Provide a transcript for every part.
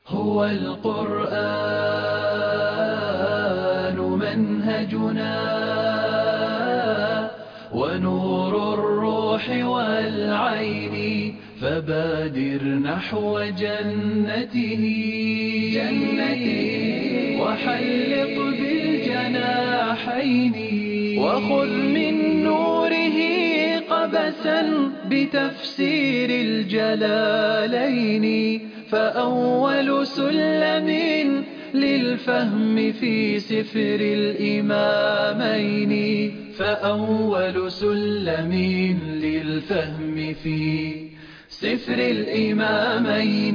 هو القرآن منهجنا ونور الروح والعين، فبادر نحو جنته وحلق بالجناحين، وخذ من نوره قبسا بتفسير الجلالين. فأول سلم للفهم في سفر الإمامين، فأول سلم للفهم في سفر الإمامين.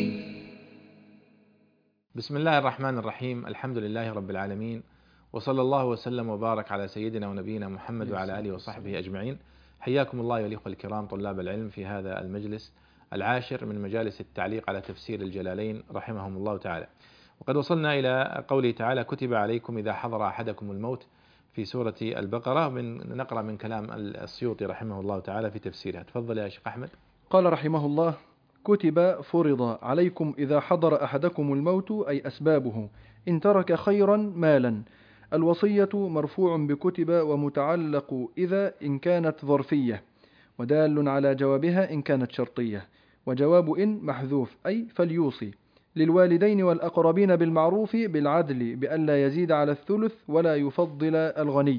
بسم الله الرحمن الرحيم. الحمد لله رب العالمين، وصلى الله وسلم وبارك على سيدنا ونبينا محمد وعلى آله وصحبه أجمعين. حياكم الله يا الإخوة الكرام طلاب العلم في هذا المجلس العاشر من مجالس التعليق على تفسير الجلالين رحمهم الله تعالى. وقد وصلنا إلى قوله تعالى: كتب عليكم إذا حضر أحدكم الموت، في سورة البقرة. نقرأ من كلام السيوطي رحمه الله تعالى في تفسيرها. تفضل يا شيخ أحمد. قال رحمه الله: كتب فرض عليكم إذا حضر أحدكم الموت، أي أسبابه، إن ترك خيرا مالا. الوصية مرفوع بكتب ومتعلق إذا إن كانت ظرفية، ودال على جوابها إن كانت شرطية. وجواب إن محذوف، أي فليوصي. للوالدين والأقربين بالمعروف بالعدل بألا يزيد على الثلث ولا يفضل الغني.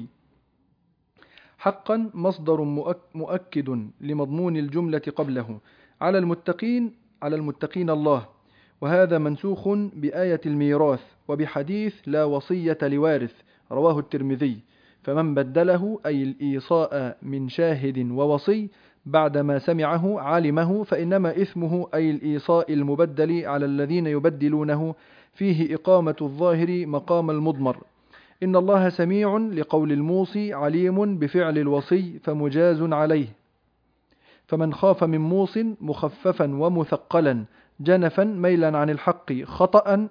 حقا مصدر مؤكد لمضمون الجملة قبله. على المتقين الله. وهذا منسوخ بآية الميراث وبحديث لا وصية لوارث، رواه الترمذي. فمن بدله، أي الإيصاء من شاهد ووصي، بعدما سمعه علمه، فإنما إثمه، أي الإيصاء المبدل، على الذين يبدلونه، فيه إقامة الظاهر مقام المضمر. إن الله سميع لقول الموصي، عليم بفعل الوصي، فمجاز عليه. فمن خاف من موص مخففا ومثقلا جنفا ميلا عن الحق خطأ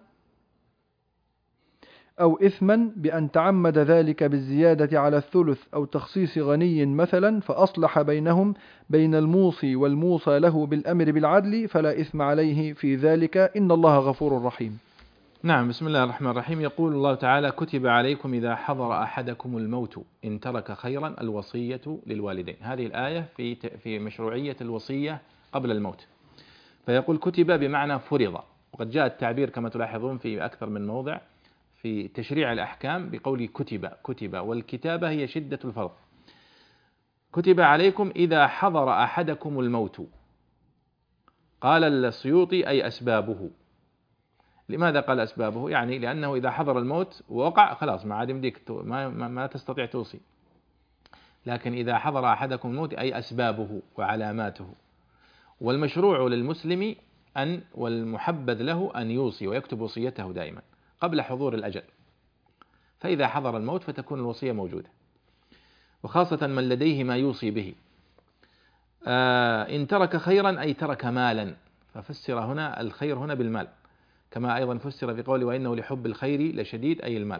أو إثما بأن تعمد ذلك بالزيادة على الثلث أو تخصيص غني مثلا، فأصلح بينهم بين الموصي والموصى له بالأمر بالعدل، فلا إثم عليه في ذلك، إن الله غفور رحيم. نعم، بسم الله الرحمن الرحيم. يقول الله تعالى: كتب عليكم إذا حضر أحدكم الموت إن ترك خيرا الوصية للوالدين. هذه الآية في مشروعية الوصية قبل الموت. فيقول كتب بمعنى فرض، وقد جاء التعبير كما تلاحظون في أكثر من موضع في تشريع الأحكام بقول كتب، والكتابة هي شدة الفرض. كتب عليكم إذا حضر أحدكم الموت. قال السيوطي: أي أسبابه. لماذا قال أسبابه؟ يعني لأنه إذا حضر الموت ووقع خلاص ما عاد يمديك، ما تستطيع توصي. لكن إذا حضر أحدكم الموت أي أسبابه وعلاماته. والمشروع للمسلم والمحبذ له أن يوصي ويكتب وصيته دائما قبل حضور الأجل. فإذا حضر الموت فتكون الوصية موجودة، وخاصة من لديه ما يوصي به. إن ترك خيرا أي ترك مالا، ففسر هنا الخير هنا بالمال، كما أيضا فسر في قوله: وإنه لحب الخير لشديد، أي المال.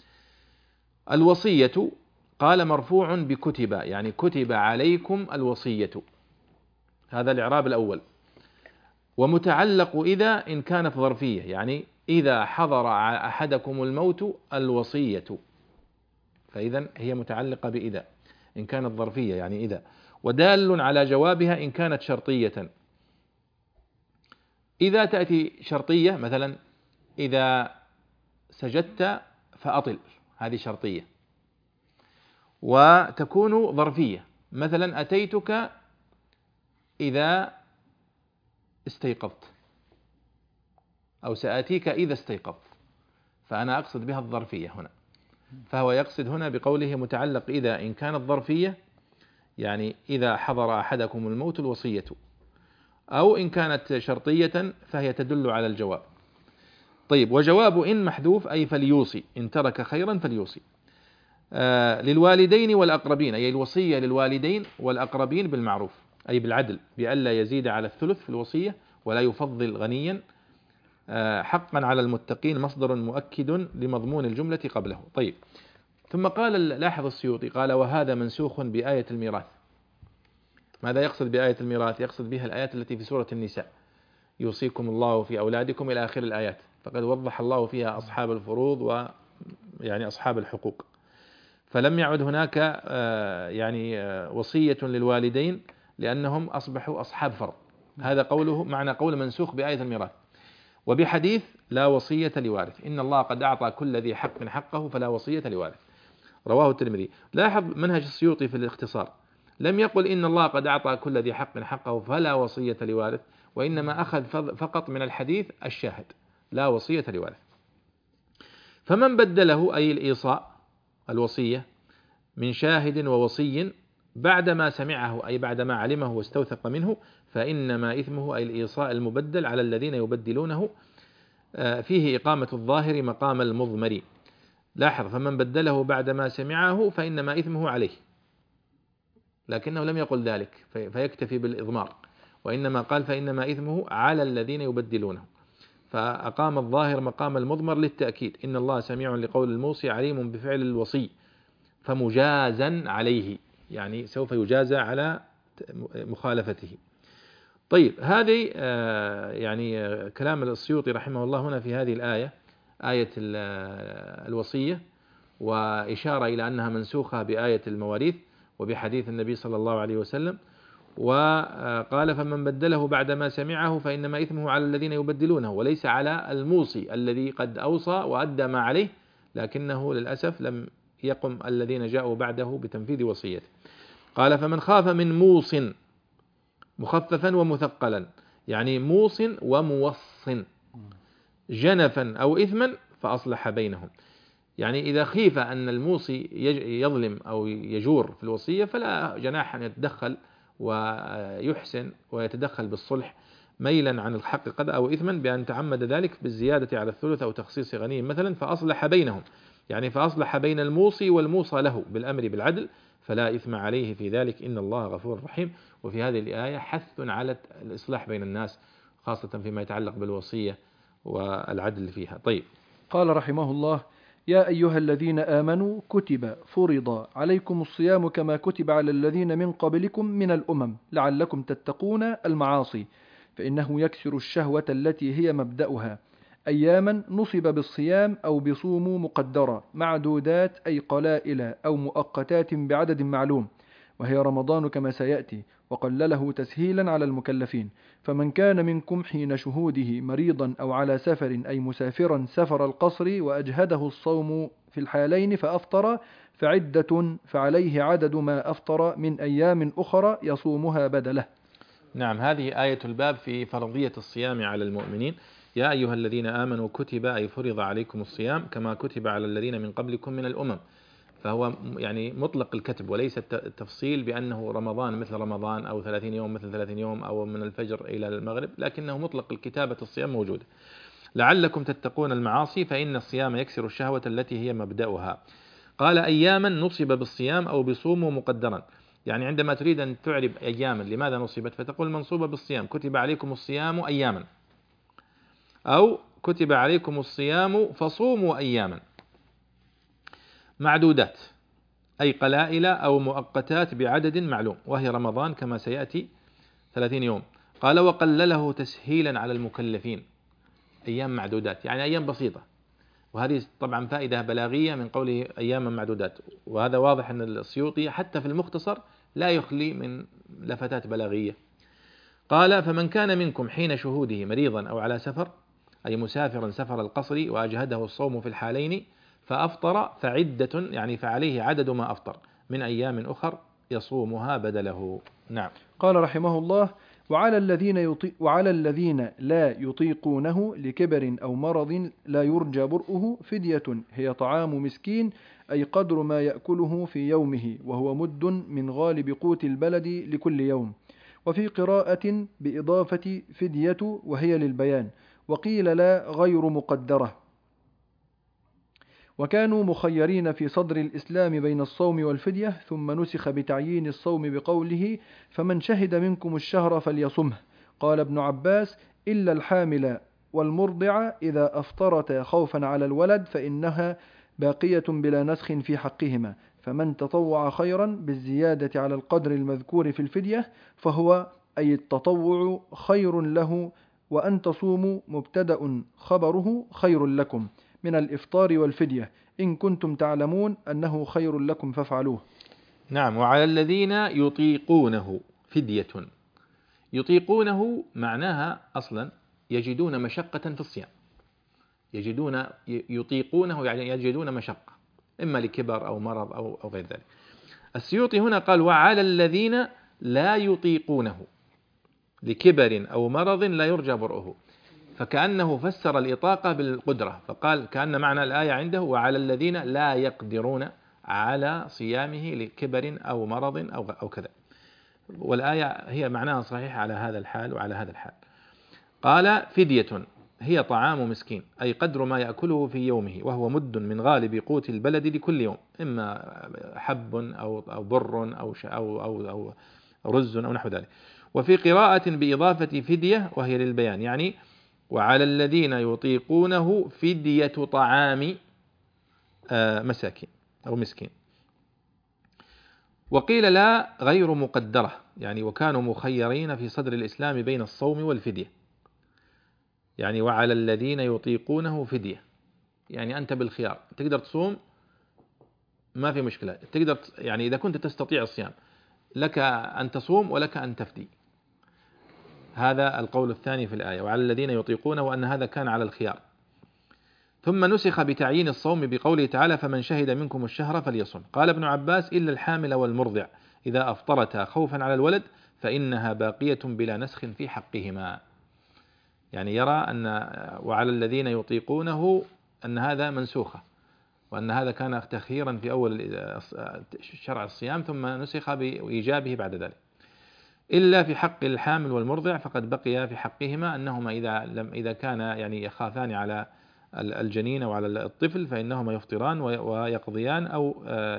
الوصية قال مرفوع بكتب، يعني كتب عليكم الوصية، هذا الإعراب الأول. ومتعلق إذا إن كانت ظرفية، يعني إذا حضر أحدكم الموت الوصية، فإذا هي متعلقة بإذا إن كانت ظرفية، يعني إذا. ودال على جوابها إن كانت شرطية. إذا تأتي شرطية، مثلا إذا سجدت فأطل، هذه شرطية. وتكون ظرفية، مثلا أتيتك إذا استيقظت، أو سآتيك إذا استيقظت، فأنا أقصد بها الظرفية هنا. فهو يقصد هنا بقوله متعلق إذا إن كانت ظرفية، يعني إذا حضر أحدكم الموت الوصية، أو إن كانت شرطية فهي تدل على الجواب. طيب، وجواب إن محذوف، أي فليوصي، إن ترك خيرا فليوصي. للوالدين والأقربين، أي الوصية للوالدين والأقربين بالمعروف، أي بالعدل، بألا يزيد على الثلث في الوصية ولا يفضل غنيا. حقا على المتقين مصدر مؤكد لمضمون الجملة قبله. طيب، ثم قال، لاحظ السيوطي قال: وهذا منسوخ بآية الميراث. ماذا يقصد بآية الميراث؟ يقصد بها الآيات التي في سورة النساء. يوصيكم الله في أولادكم إلى آخر الآيات، فقد وضح الله فيها أصحاب الفروض ويعني أصحاب الحقوق. فلم يعد هناك وصية للوالدين لأنهم أصبحوا أصحاب فرض. هذا قوله معنى قول منسوخ بآية الميراث. وبحديث لا وصية لوارث، إن الله قد أعطى كل ذي حق حقه فلا وصية لوارث، رواه الترمذي. لاحظ منهج السيوطي في الاختصار، لم يقل إن الله قد أعطى كل ذي حق حقه فلا وصية لوارث، وإنما أخذ فقط من الحديث الشاهد لا وصية لوارث. فمن بدله أي الإيصاء الوصية من شاهد ووصي بعدما سمعه أي بعدما علمه واستوثق منه، فإنما إثمه أي الإيصاء المبدل على الذين يبدلونه، فيه إقامة الظاهر مقام المضمر. لاحظ، فمن بدله بعدما سمعه فإنما إثمه عليه، لكنه لم يقل ذلك فيكتفي بالإضمار، وإنما قال فإنما إثمه على الذين يبدلونه، فأقام الظاهر مقام المضمر للتأكيد. إن الله سميع لقول الموصي عليم بفعل الوصي فمجازا عليه، يعني سوف يجازى على مخالفته. طيب، هذه كلام السيوطي رحمه الله هنا في هذه الآية، آية الوصية، وإشارة إلى أنها منسوخة بآية المواريث وبحديث النبي صلى الله عليه وسلم. وقال فمن بدله بعدما سمعه فإنما إثمه على الذين يبدلونه، وليس على الموصي الذي قد أوصى وأدى ما عليه، لكنه للأسف لم يقم الذين جاءوا بعده بتنفيذ وصيته. قال فمن خاف من موص مخففا ومثقلا، يعني موص وموص، جنفا أو إثما فأصلح بينهم. يعني إذا خيف أن الموصي يظلم أو يجور في الوصية فلا جناح أن يتدخل ويحسن ويتدخل بالصلح ميلا عن الحق قد أو إثما بأن تعمد ذلك بالزيادة على الثلث أو تخصيص غني مثلا، فأصلح بينهم، يعني فأصلح بين الموصي والموصى له بالأمر بالعدل فلا إثم عليه في ذلك، إن الله غفور رحيم. وفي هذه الآية حث على الإصلاح بين الناس، خاصة فيما يتعلق بالوصية والعدل فيها. طيب، قال رحمه الله: يا أيها الذين آمنوا كتب فرض عليكم الصيام كما كتب على الذين من قبلكم من الأمم لعلكم تتقون المعاصي، فإنه يكسر الشهوة التي هي مبدأها. أياما نصب بالصيام أو بصوموا مقدرة، معدودات أي قلائل أو مؤقتات بعدد معلوم، وهي رمضان كما سيأتي، وقلله تسهيلا على المكلفين. فمن كان منكم حين شهوده مريضا أو على سفر أي مسافرا سفر القصر وأجهده الصوم في الحالين فأفطر فعدة فعليه عدد ما أفطر من أيام أخرى يصومها بدله. نعم، هذه آية الباب في فرضية الصيام على المؤمنين. يا أيها الذين آمنوا كتب أي فرض عليكم الصيام كما كتب على الذين من قبلكم من الأمم، فهو يعني مطلق الكتب وليس التفصيل بأنه رمضان مثل رمضان أو 30 يوم مثل 30 يوم أو من الفجر إلى المغرب، لكنه مطلق الكتابة الصيام موجود. لعلكم تتقون المعاصي فإن الصيام يكسر الشهوة التي هي مبدأها. قال أياما نصب بالصيام أو بصوموا مقدرا، يعني عندما تريد أن تعرب أياما لماذا نصبت فتقول منصوبة بالصيام، كتب عليكم الصيام أياما، أو كتب عليكم الصيام فصوموا أياما معدودات أي قلائل أو مؤقتات بعدد معلوم، وهي رمضان كما سيأتي 30 يوم. قال وقلله تسهيلا على المكلفين، أيام معدودات يعني أيام بسيطة، وهذه طبعا فائدة بلاغية من قوله أياما معدودات، وهذا واضح أن السيوطي حتى في المختصر لا يخلي من لفتات بلاغية. قال فمن كان منكم حين شهوده مريضا أو على سفر أي مسافرا سفر القصر وأجهده الصوم في الحالين فأفطر فعدة يعني فعليه عدد ما أفطر من أيام أخر يصومها بدله. نعم. قال رحمه الله: وعلى الذين لا يطيقونه لكبر أو مرض لا يرجى برؤه فدية هي طعام مسكين أي قدر ما يأكله في يومه، وهو مد من غالب قوت البلد لكل يوم. وفي قراءة بإضافة فدية وهي للبيان، وقيل لا غير مقدرة. وكانوا مخيرين في صدر الإسلام بين الصوم والفدية، ثم نسخ بتعيين الصوم بقوله فمن شهد منكم الشهر فليصمه. قال ابن عباس: إلا الحامل والمرضع إذا أفطرتا خوفا على الولد فإنها باقية بلا نسخ في حقهما، فمن تطوع خيرا بالزيادة على القدر المذكور في الفدية فهو أي التطوع خير له وأن تصوموا مبتدأ خبره خير لكم من الإفطار والفدية إن كنتم تعلمون أنه خير لكم فافعلوه. نعم. وعلى الذين يطيقونه فدية. يطيقونه معناها أصلا يجدون مشقة في الصيام، يطيقونه يعني يجدون مشقة إما لكبر أو مرض أو غير ذلك. السيوطي هنا قال وعلى الذين لا يطيقونه لكبر أو مرض لا يرجى برؤه، فكأنه فسر الإطاقة بالقدرة، فقال كأن معنى الآية عنده وعلى الذين لا يقدرون على صيامه لكبر أو مرض أو كذا، والآية هي معناها صحيح على هذا الحال وعلى هذا الحال. قال فدية هي طعام مسكين، أي قدر ما يأكله في يومه، وهو مد من غالب قوت البلد لكل يوم، إما حب أو بر أو رز أو نحو ذلك. وفي قراءة بإضافة فدية وهي للبيان، يعني وعلى الذين يطيقونه فدية طعام مساكين أو مسكين. وقيل لا غير مقدرة، يعني وكانوا مخيرين في صدر الإسلام بين الصوم والفدية، يعني وعلى الذين يطيقونه فدية، يعني أنت بالخيار، تقدر تصوم ما في مشكلة، تقدر يعني إذا كنت تستطيع الصيام لك أن تصوم ولك أن تفدي. هذا القول الثاني في الآية وعلى الذين يطيقونه، وأن هذا كان على الخيار. ثم نسخ بتعيين الصوم بقوله تعالى فمن شهد منكم الشهر فليصم. قال ابن عباس إلا الحامل والمرضع إذا أفطرتا خوفا على الولد فإنها باقية بلا نسخ في حقهما، يعني يرى أن وعلى الذين يطيقونه أن هذا منسوخة، وأن هذا كان تخييرا في أول شرع الصيام ثم نسخ بإيجابه بعد ذلك. إلا في حق الحامل والمرضع فقد بقي في حقهما أنهما إذا كان يعني يخافان على الجنين وعلى الطفل فإنهما يفطران ويقضيان أو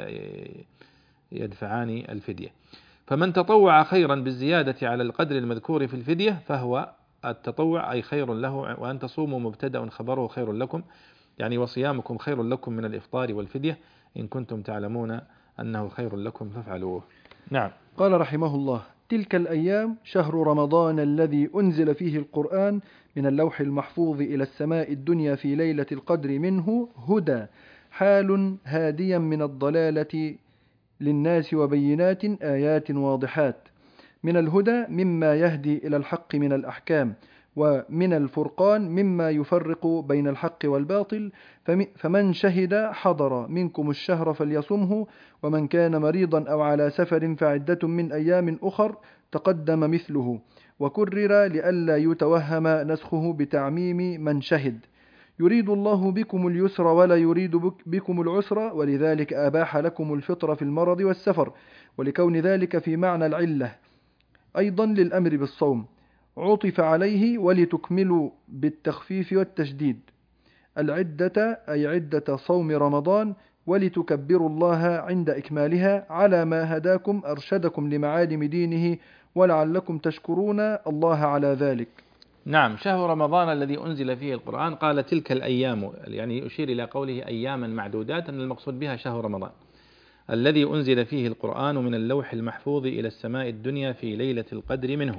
يدفعان الفدية. فمن تطوع خيرا بالزيادة على القدر المذكور في الفدية فهو التطوع أي خير له، وأن تصوموا مبتدأ خبره خير لكم، يعني وصيامكم خير لكم من الإفطار والفدية إن كنتم تعلمون أنه خير لكم فافعلوه. نعم. قال رحمه الله تلك الأيام شهر رمضان الذي أنزل فيه القرآن من اللوح المحفوظ إلى السماء الدنيا في ليلة القدر منه هدى حال هاديا من الضلالة للناس وبينات آيات واضحات. من الهدى مما يهدي إلى الحق من الأحكام، ومن الفرقان مما يفرق بين الحق والباطل. فمن شهد حضر منكم الشهر فليصمه، ومن كان مريضا أو على سفر فعدة من أيام أخر تقدم مثله. وكرر لئلا يتوهم نسخه بتعميم من شهد. يريد الله بكم اليسر ولا يريد بكم العسر، ولذلك أباح لكم الفطر في المرض والسفر، ولكون ذلك في معنى العلة أيضا للأمر بالصوم عطف عليه ولتكملوا بالتخفيف والتشديد العدة أي عدة صوم رمضان، ولتكبروا الله عند إكمالها على ما هداكم أرشدكم لمعالم دينه ولعلكم تشكرون الله على ذلك. نعم. شهر رمضان الذي أنزل فيه القرآن قال تلك الأيام، يعني يشير إلى قوله أياما معدودات أن المقصود بها شهر رمضان الذي أنزل فيه القرآن من اللوح المحفوظ إلى السماء الدنيا في ليلة القدر منه.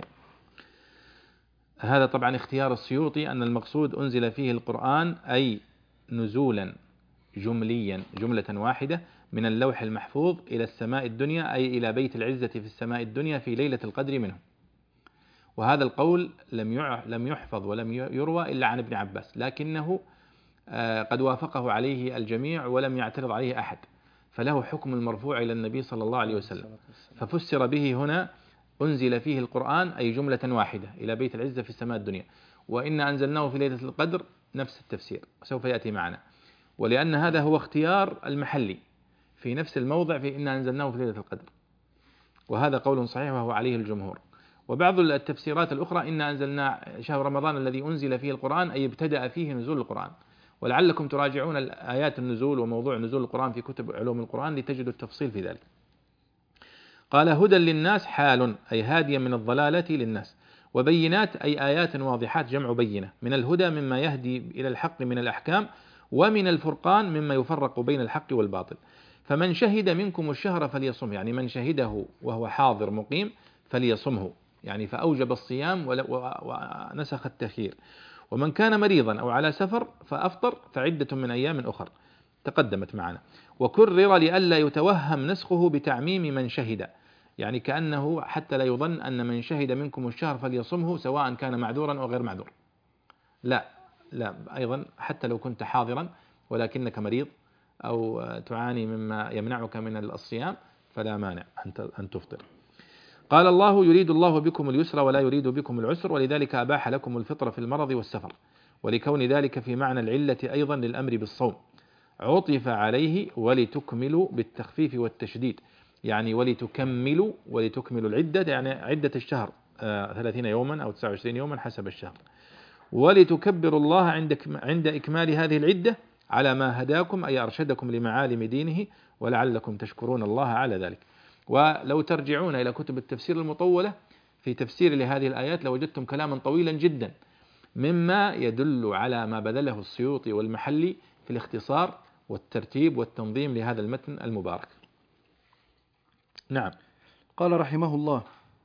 هذا طبعا اختيار السيوطي أن المقصود أنزل فيه القرآن أي نزولا جمليا جملة واحدة من اللوح المحفوظ إلى السماء الدنيا أي إلى بيت العزة في السماء الدنيا في ليلة القدر منه. وهذا القول لم يحفظ ولم يروى إلا عن ابن عباس، لكنه قد وافقه عليه الجميع ولم يعترض عليه أحد، فله حكم المرفوع إلى النبي صلى الله عليه وسلم. ففسر به هنا أنزل فيه القرآن أي جملة واحدة إلى بيت العزة في السماء الدنيا، وإن أنزلناه في ليلة القدر نفس التفسير سوف يأتي معنا، ولأن هذا هو اختيار المحلي في نفس الموضع في إن أنزلناه في ليلة القدر، وهذا قول صحيح وهو عليه الجمهور. وبعض التفسيرات الأخرى إن أنزلنا شهر رمضان الذي أنزل فيه القرآن أي ابتدأ فيه نزول القرآن، ولعلكم تراجعون آيات النزول وموضوع نزول القرآن في كتب علوم القرآن لتجدوا التفصيل في ذلك. قال هدى للناس حال أي هاديا من الضلالة للناس، وبينات أي آيات واضحات جمع بينة. من الهدى مما يهدي إلى الحق من الأحكام، ومن الفرقان مما يفرق بين الحق والباطل. فمن شهد منكم الشهر فليصم، يعني من شهده وهو حاضر مقيم فليصمه، يعني فأوجب الصيام ونسخ التأخير. ومن كان مريضا أو على سفر فأفطر فعدة من أيام أخر تقدمت معنا. وكرر لئلا يتوهم نسخه بتعميم من شهد، يعني كأنه حتى لا يظن أن من شهد منكم الشهر فليصمه سواء كان معذورا أو غير معذور. لا أيضا حتى لو كنت حاضرا ولكنك مريض أو تعاني مما يمنعك من الصيام فلا مانع أن تفطر. قال الله يريد الله بكم اليسر ولا يريد بكم العسر ولذلك أباح لكم الفطر في المرض والسفر، ولكون ذلك في معنى العلة أيضا للأمر بالصوم. عطف عليه ولتكملوا بالتخفيف والتشديد، يعني ولتكملوا العدة، يعني عدة الشهر 30 يوما أو 29 يوما حسب الشهر. ولتكبروا الله عند إكمال هذه العدة على ما هداكم أي أرشدكم لمعالم دينه ولعلكم تشكرون الله على ذلك. ولو ترجعون إلى كتب التفسير المطولة في تفسير لهذه الآيات لوجدتم كلاما طويلا جدا مما يدل على ما بذله السيوطي والمحلي في الاختصار والترتيب والتنظيم لهذا المتن المبارك. نعم. قال رحمه الله: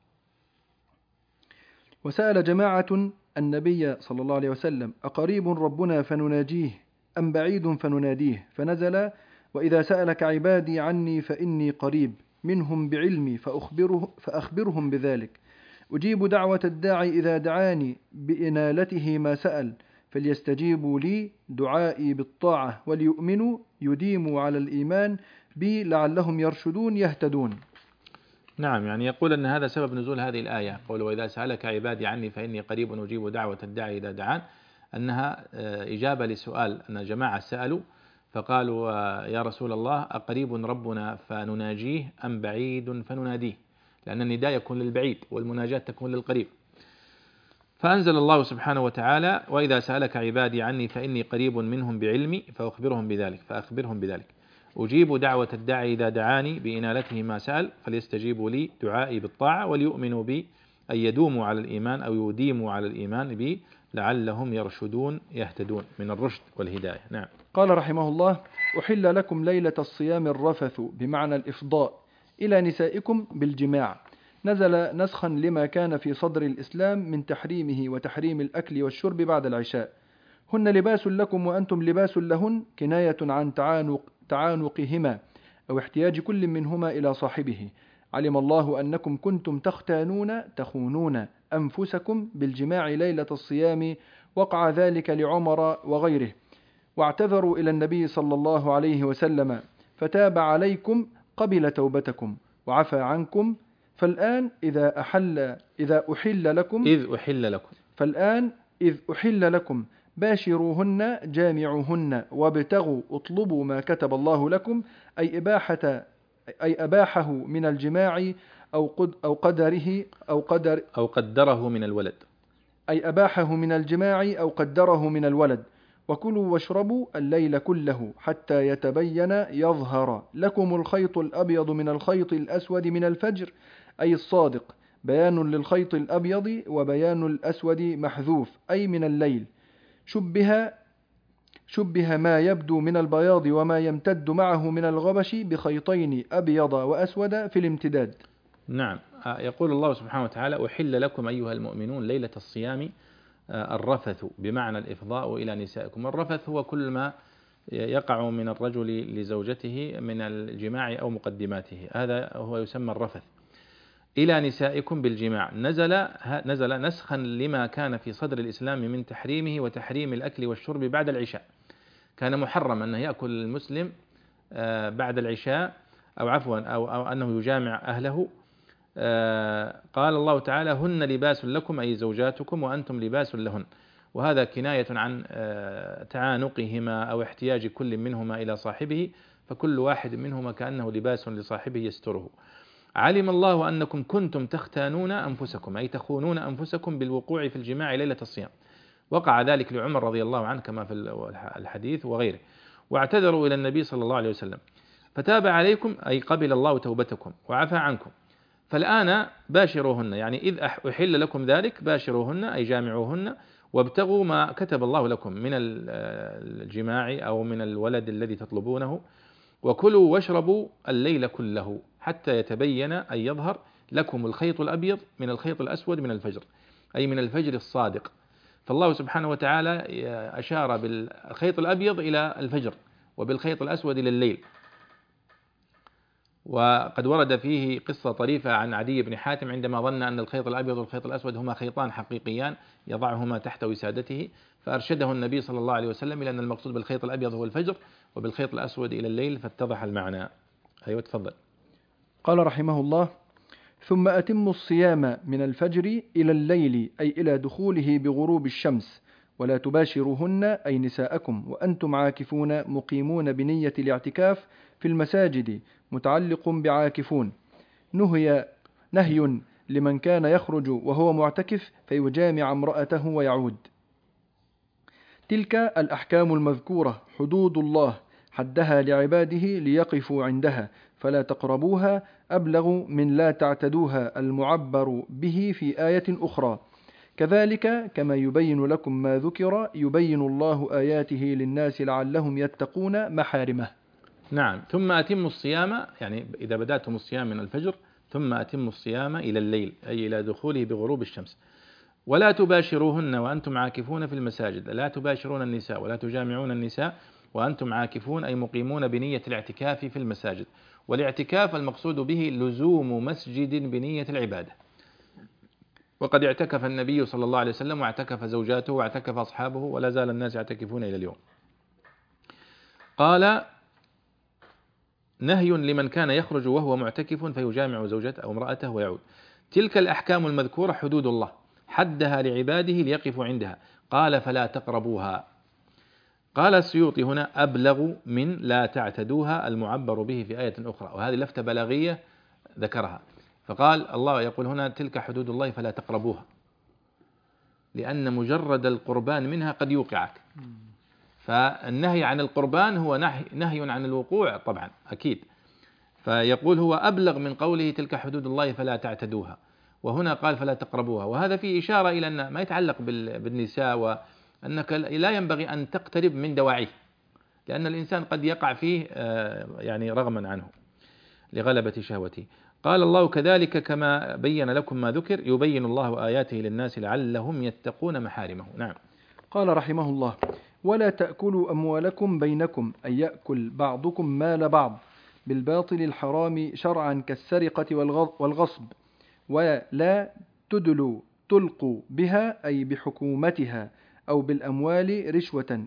وسأل جماعة النبي صلى الله عليه وسلم: أقريب ربنا فنناجيه أم بعيد فنناديه؟ فنزل: وإذا سألك عبادي عني فإني قريب منهم بعلمي فأخبرهم بذلك، أجيب دعوة الداعي إذا دعاني بإنالته ما سأل، فليستجيبوا لي دعائي بالطاعة وليؤمنوا يديموا على الإيمان بي لعلهم يرشدون يهتدون. نعم، يعني يقول أن هذا سبب نزول هذه الآية، قول وإذا سألك عبادي عني فإني قريب أجيب دعوة الداعي إذا دعان، أنها إجابة لسؤال أن جماعة سألوا فقالوا يا رسول الله أقريب ربنا فنناجيه أم بعيد فنناديه، لأن النداء يكون للبعيد والمناجاة تكون للقريب. فأنزل الله سبحانه وتعالى: وإذا سألك عبادي عني فإني قريب منهم بعلمي فأخبرهم بذلك أجيب دعوة الداعي إذا دعاني بإنالته ما سأل، فليستجيبوا لي دعائي بالطاعة وليؤمنوا بي أن يدوموا على الإيمان أو يديموا على الإيمان بي لعلهم يرشدون يهتدون، من الرشد والهداية. نعم. قال رحمه الله: أحل لكم ليلة الصيام الرفث بمعنى الإفضاء إلى نسائكم بالجماع، نزل نسخا لما كان في صدر الإسلام من تحريمه وتحريم الأكل والشرب بعد العشاء. هن لباس لكم وأنتم لباس لهن، كناية عن تعانقهما أو احتياج كل منهما إلى صاحبه. علم الله أنكم كنتم تخونون أنفسكم بالجماع ليلة الصيام، وقع ذلك لعمر وغيره، واعتذروا إلى النبي صلى الله عليه وسلم فتاب عليكم قبل توبتكم وعفى عنكم. فالآن إذ أحل لكم باشروهن جامعوهن وابتغوا اطلبوا ما كتب الله لكم، أي أباحه من الجماع أو قدره من الولد، أي أباحه من الجماع أو قدره من الولد. وكلوا واشربوا الليل كله حتى يظهر لكم الخيط الأبيض من الخيط الأسود من الفجر، أي الصادق، بيان للخيط الأبيض وبيان الأسود محذوف، أي من الليل. شبه ما يبدو من البياض وما يمتد معه من الغبش بخيطين أبيض وأسود في الامتداد. نعم. يقول الله سبحانه وتعالى: أحل لكم أيها المؤمنون ليلة الصيام الرفث بمعنى الإفضاء إلى نسائكم. الرفث هو كل ما يقع من الرجل لزوجته من الجماع أو مقدماته، هذا هو يسمى الرفث. إلى نسائكم بالجماع نزل نسخا لما كان في صدر الإسلام من تحريمه وتحريم الأكل والشرب بعد العشاء. كان محرم أنه يأكل المسلم بعد العشاء أو أنه يجامع أهله. قال الله تعالى: هن لباس لكم أي زوجاتكم وأنتم لباس لهن، وهذا كناية عن تعانقهما أو احتياج كل منهما إلى صاحبه، فكل واحد منهما كأنه لباس لصاحبه يستره. علم الله أنكم كنتم تختانون أنفسكم أي تخونون أنفسكم بالوقوع في الجماع ليلة الصيام، وقع ذلك لعمر رضي الله عنه كما في الحديث وغيره، واعتذروا إلى النبي صلى الله عليه وسلم فتاب عليكم أي قبل الله توبتكم وعفى عنكم. فالآن باشروهن، يعني إذ أحل لكم ذلك باشروهن أي جامعوهن وابتغوا ما كتب الله لكم من الجماع أو من الولد الذي تطلبونه، وكلوا واشربوا الليل كله حتى يتبين أي يظهر لكم الخيط الأبيض من الخيط الأسود من الفجر، أي من الفجر الصادق. فالله سبحانه وتعالى أشار بالخيط الأبيض إلى الفجر وبالخيط الأسود إلى الليل. وقد ورد فيه قصة طريفة عن عدي بن حاتم عندما ظن أن الخيط الأبيض والخيط الأسود هما خيطان حقيقيان يضعهما تحت وسادته، فأرشده النبي صلى الله عليه وسلم إلى أن المقصود بالخيط الأبيض هو الفجر وبالخيط الأسود إلى الليل، فاتضح المعنى. أيوة تفضل. قال رحمه الله: ثم أتموا الصيام من الفجر إلى الليل، أي إلى دخوله بغروب الشمس، ولا تباشروهن أي نساءكم وأنتم عاكفون مقيمون بنية الاعتكاف في المساجد، متعلق بعاكفون. نهي لمن كان يخرج وهو معتكف فيجامع امرأته ويعود. تلك الأحكام المذكورة حدود الله حدها لعباده ليقفوا عندها، فلا تقربوها أبلغ من لا تعتدوها المعبر به في آية أخرى. كذلك كما يبين لكم ما ذكر يبين الله آياته للناس لعلهم يتقون محارمه. نعم. ثم أتموا الصيام، يعني إذا بدأتم الصيام من الفجر ثم أتموا الصيام إلى الليل، أي إلى دخوله بغروب الشمس. ولا تباشروهن وأنتم عاكفون في المساجد، لا تباشرون النساء ولا تجامعون النساء وأنتم عاكفون، أي مقيمون بنية الاعتكاف في المساجد. والاعتكاف المقصود به لزوم مسجد بنية العبادة. وقد اعتكف النبي صلى الله عليه وسلم واعتكف زوجاته واعتكف أصحابه ولا زال الناس يعتكفون إلى اليوم. قال: نهي لمن كان يخرج وهو معتكف فيجامع زوجته أو امرأته ويعود. تلك الأحكام المذكورة حدود الله حدها لعباده ليقفوا عندها. قال: فلا تقربوها. قال السيوطي هنا: أبلغ من لا تعتدوها المعبر به في آية أخرى، وهذه لفتة بلاغية ذكرها. فقال الله يقول هنا: تلك حدود الله فلا تقربوها، لأن مجرد القربان منها قد يوقعك. فالنهي عن القربان هو نهي عن الوقوع طبعا أكيد. فيقول هو أبلغ من قوله تلك حدود الله فلا تعتدوها، وهنا قال فلا تقربوها. وهذا فيه إشارة إلى أن ما يتعلق بالنساء، وأنك لا ينبغي أن تقترب من دواعيه، لأن الإنسان قد يقع فيه يعني رغما عنه لغلبة شهوته. قال الله: كذلك كما بين لكم ما ذكر يبين الله آياته للناس لعلهم يتقون محارمه. نعم. قال رحمه الله: ولا تأكلوا أموالكم بينكم، أي يأكل بعضكم مال بعض بالباطل الحرام شرعا كالسرقة والغصب. ولا تلقوا بها، أي بحكومتها أو بالأموال رشوة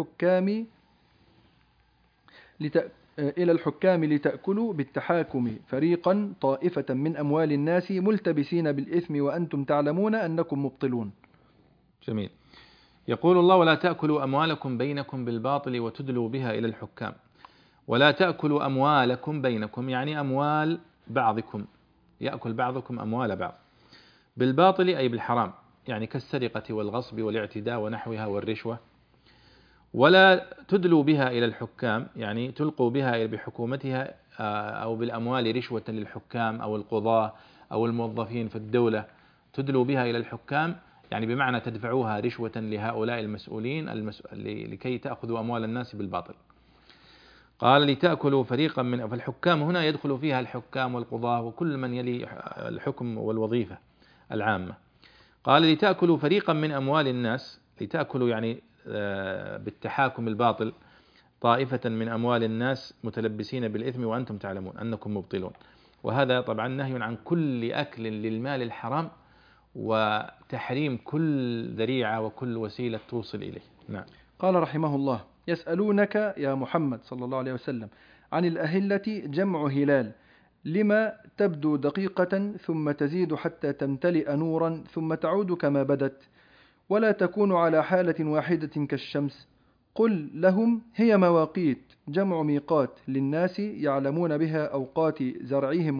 إلى الحكام لتأكلوا بالتحاكم فريقا طائفة من أموال الناس ملتبسين بالإثم وأنتم تعلمون أنكم مبطلون. جميل. يقول الله: ولا تأكلوا أموالكم بينكم بالباطل وتدلوا بها إلى الحكام. ولا تأكلوا أموالكم بينكم، يعني أموال بعضكم، يأكل بعضكم أموال بعض بالباطل أي بالحرام، يعني كالسرقة والغصب والاعتداء ونحوها والرشوة. ولا تدلوا بها إلى الحكام، يعني تلقوا بها بحكومتها أو بالأموال رشوة للحكام أو القضاة أو الموظفين في الدولة. تدلوا بها إلى الحكام يعني بمعنى تدفعوها رشوة لهؤلاء المسؤولين لكي تأخذوا أموال الناس بالباطل. قال: لتأكلوا فريقا من، فالحكام هنا يدخل فيها الحكام والقضاة وكل من يلي الحكم والوظيفة العامة. قال: لتأكلوا فريقا من أموال الناس، لتأكلوا يعني بالتحاكم الباطل طائفة من أموال الناس متلبسين بالإثم وأنتم تعلمون أنكم مبطلون. وهذا طبعا نهي عن كل أكل للمال الحرام وتحريم كل ذريعة وكل وسيلة توصل إليه. نعم. قال رحمه الله: يسألونك يا محمد صلى الله عليه وسلم عن الأهلة، جمع هلال، لما تبدو دقيقة ثم تزيد حتى تمتلئ نورا ثم تعود كما بدت، ولا تكون على حالة واحدة كالشمس. قل لهم هي مواقيت، جمع ميقات، للناس يعلمون بها أوقات زرعهم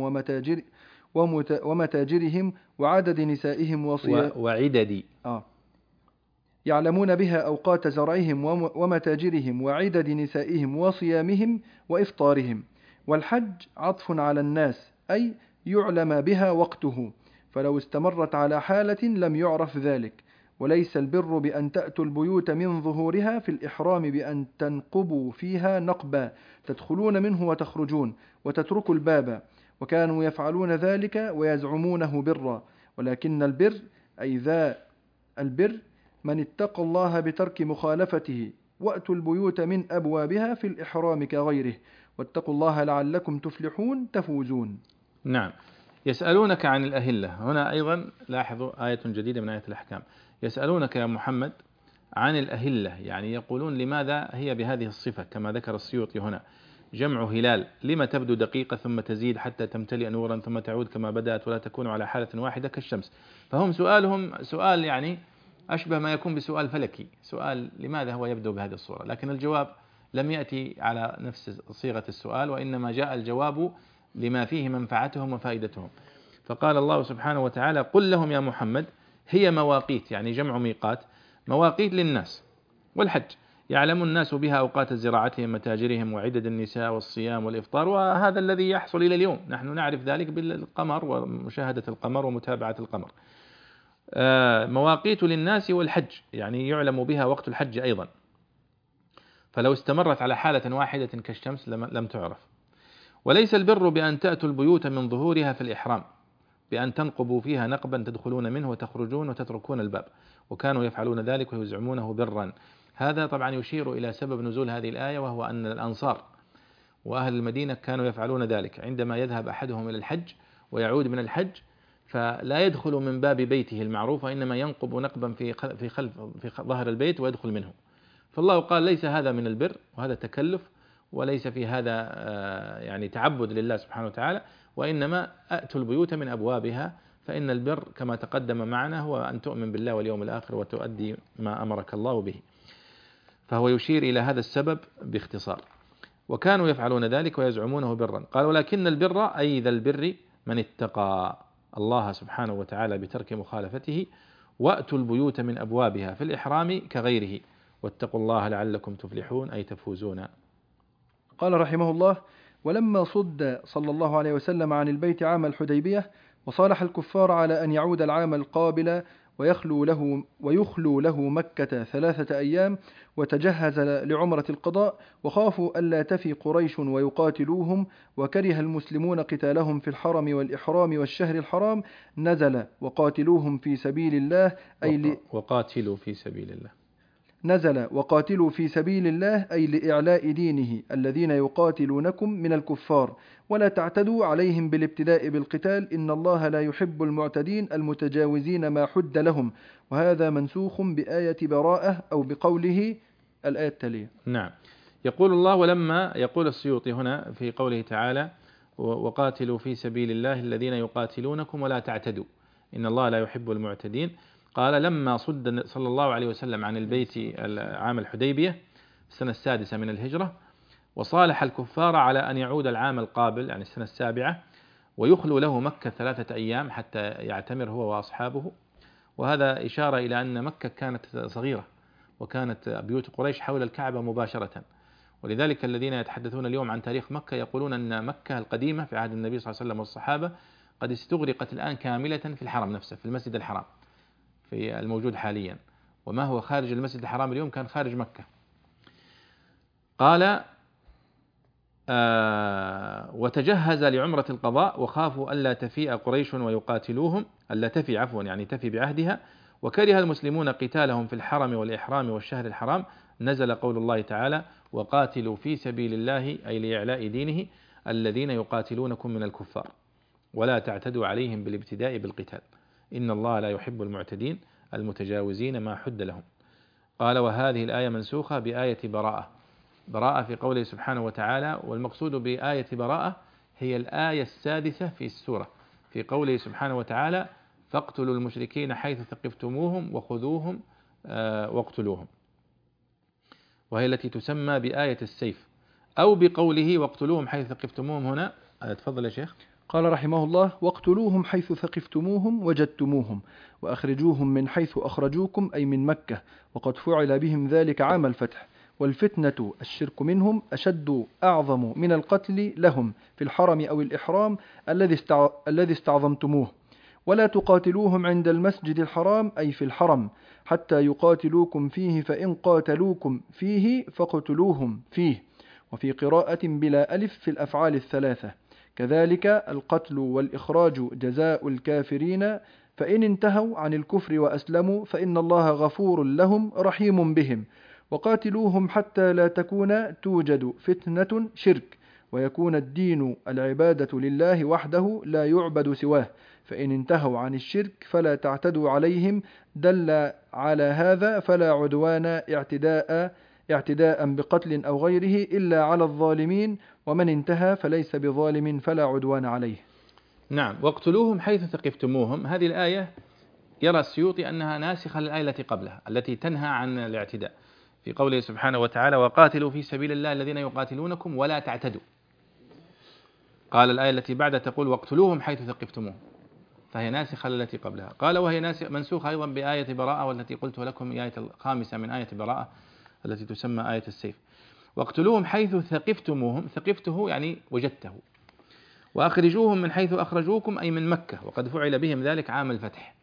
ومتاجرهم وعدد نسائهم وعدد يعلمون بها أوقات زرعهم ومتاجرهم وعدد نسائهم وصيامهم وإفطارهم. والحج عطف على الناس، أي يعلم بها وقته، فلو استمرت على حالة لم يعرف ذلك. وليس البر بأن تأتوا البيوت من ظهورها في الإحرام بأن تنقبوا فيها نقبا، تدخلون منه وتخرجون وتتركوا الباب، وكانوا يفعلون ذلك ويزعمونه برا، ولكن البر أي ذا البر من اتقى الله بترك مخالفته، وأتوا البيوت من أبوابها في الإحرام كغيره، واتقوا الله لعلكم تفلحون تفوزون. نعم. يسألونك عن الأهلة، هنا أيضا لاحظوا آية جديدة من آية الأحكام. يسألونك يا محمد عن الأهلة، يعني يقولون لماذا هي بهذه الصفة كما ذكر السيوطي هنا، جمع هلال، لما تبدو دقيقة ثم تزيد حتى تمتلئ نورا ثم تعود كما بدأت ولا تكون على حالة واحدة كالشمس. فهم سؤالهم سؤال يعني أشبه ما يكون بسؤال فلكي، سؤال لماذا هو يبدو بهذه الصورة، لكن الجواب لم يأتي على نفس صيغة السؤال، وإنما جاء الجواب لما فيه منفعتهم وفائدتهم. فقال الله سبحانه وتعالى: قل لهم يا محمد هي مواقيت، يعني جمع ميقات، مواقيت للناس والحج، يعلم الناس بها أوقات زراعتهم متاجرهم وعدد النساء والصيام والإفطار، وهذا الذي يحصل إلى اليوم، نحن نعرف ذلك بالقمر ومشاهدة القمر ومتابعة القمر. مواقيت للناس والحج، يعني يعلم بها وقت الحج أيضا، فلو استمرت على حالة واحدة كالشمس لم تعرف. وليس البر بأن تأتوا البيوت من ظهورها في الإحرام، بأن تنقبوا فيها نقبا تدخلون منه وتخرجون وتتركون الباب، وكانوا يفعلون ذلك ويزعمونه برا. هذا طبعا يشير إلى سبب نزول هذه الآية، وهو أن الأنصار وأهل المدينة كانوا يفعلون ذلك، عندما يذهب أحدهم إلى الحج ويعود من الحج فلا يدخل من باب بيته المعروف، وإنما ينقب نقبا في ظهر البيت ويدخل منه. فالله قال: ليس هذا من البر، وهذا تكلف، وليس في هذا يعني تعبد لله سبحانه وتعالى، وإنما أتوا البيوت من أبوابها، فإن البر كما تقدم معنا هو أن تؤمن بالله واليوم الآخر وتؤدي ما أمرك الله به. فهو يشير إلى هذا السبب باختصار. وكانوا يفعلون ذلك ويزعمونه برا. قال: ولكن البر أي ذا البر من اتقى الله سبحانه وتعالى بترك مخالفته، وأتوا البيوت من أبوابها في الإحرام كغيره، واتقوا الله لعلكم تفلحون أي تفوزون. قال رحمه الله: ولما صد صلى الله عليه وسلم عن البيت عام الحديبية، وصالح الكفار على أن يعود العام القابل ويخلو له مكة 3 أيام، وتجهز لعمرة القضاء، وخافوا ألا تفي قريش ويقاتلوهم، وكره المسلمون قتالهم في الحرم والإحرام والشهر الحرام، نزل وقاتلوهم في سبيل الله وقاتلوا في سبيل الله. نزل وقاتلوا في سبيل الله أي لإعلاء دينه الذين يقاتلونكم من الكفار، ولا تعتدوا عليهم بالابتداء بالقتال، إن الله لا يحب المعتدين المتجاوزين ما حد لهم. وهذا منسوخ بآية براءة أو بقوله الآية التالية. نعم. يقول الله: ولما، يقول السيوطي هنا في قوله تعالى: وقاتلوا في سبيل الله الذين يقاتلونكم ولا تعتدوا إن الله لا يحب المعتدين. قال: لما صد صلى الله عليه وسلم عن البيت عام الحديبية السنة 6 من الهجرة، وصالح الكفار على أن يعود العام القابل يعني السنة 7، ويخلو له مكة 3 أيام حتى يعتمر هو وأصحابه. وهذا إشارة إلى أن مكة كانت صغيرة، وكانت بيوت قريش حول الكعبة مباشرة، ولذلك الذين يتحدثون اليوم عن تاريخ مكة يقولون أن مكة القديمة في عهد النبي صلى الله عليه وسلم والصحابة قد استغرقت الآن كاملة في الحرم نفسه، في المسجد الحرام في الموجود حاليا، وما هو خارج المسجد الحرام اليوم كان خارج مكة. قال: وتجهز لعمرة القضاء، وخافوا ألا تفيء قريش ويقاتلوهم، ألا تفي عفوا يعني تفي بعهدها، وكره المسلمون قتالهم في الحرم والإحرام والشهر الحرام، نزل قول الله تعالى: وقاتلوا في سبيل الله أي لإعلاء دينه الذين يقاتلونكم من الكفار ولا تعتدوا عليهم بالابتداء بالقتال إن الله لا يحب المعتدين المتجاوزين ما حد لهم. قال: وهذه الآية منسوخة بآية براءة في قوله سبحانه وتعالى، والمقصود بآية براءة هي الآية 6 في السورة، في قوله سبحانه وتعالى: فاقتلوا المشركين حيث ثقفتموهم وخذوهم واقتلوهم، وهي التي تسمى بآية السيف، أو بقوله واقتلوهم حيث ثقفتموهم. هنا تفضل يا شيخ. قال رحمه الله: واقتلوهم حيث ثقفتموهم وجدتموهم، وأخرجوهم من حيث أخرجوكم أي من مكة، وقد فعل بهم ذلك عام الفتح. والفتنة الشرك منهم أشد أعظم من القتل لهم في الحرم أو الإحرام الذي استعظمتموه. ولا تقاتلوهم عند المسجد الحرام أي في الحرم حتى يقاتلوكم فيه، فإن قاتلوكم فيه فاقتلوهم فيه. وفي قراءة بلا ألف في الأفعال 3، كذلك القتل والإخراج جزاء الكافرين، فإن انتهوا عن الكفر وأسلموا فإن الله غفور لهم رحيم بهم. وقاتلوهم حتى لا توجد فتنة شرك، ويكون الدين العبادة لله وحده لا يعبد سواه، فإن انتهوا عن الشرك فلا تعتدوا عليهم. دل على هذا فلا عدوان اعتداء بقتل أو غيره إلا على الظالمين، ومن انتهى فليس بظالم فلا عدوان عليه. نعم. واقتلوهم حيث ثقفتموهم، هذه الآية يرى السيوطي أنها ناسخة للآية التي قبلها التي تنهى عن الاعتداء، في قوله سبحانه وتعالى: وقاتلوا في سبيل الله الذين يقاتلونكم ولا تعتدوا. قال الآية التي بعدها تقول: واقتلوهم حيث ثقفتموهم، فهي ناسخة للتي قبلها. قال: وهي منسوخة أيضا بآية براءة، والتي قلت لكم آية الخامسة من آية براءة التي تسمى آية السيف. واقتلوهم حيث ثقفتموهم، ثقفته يعني وجدته. وأخرجوهم من حيث أخرجوكم أي من مكة، وقد فعل بهم ذلك عام الفتح،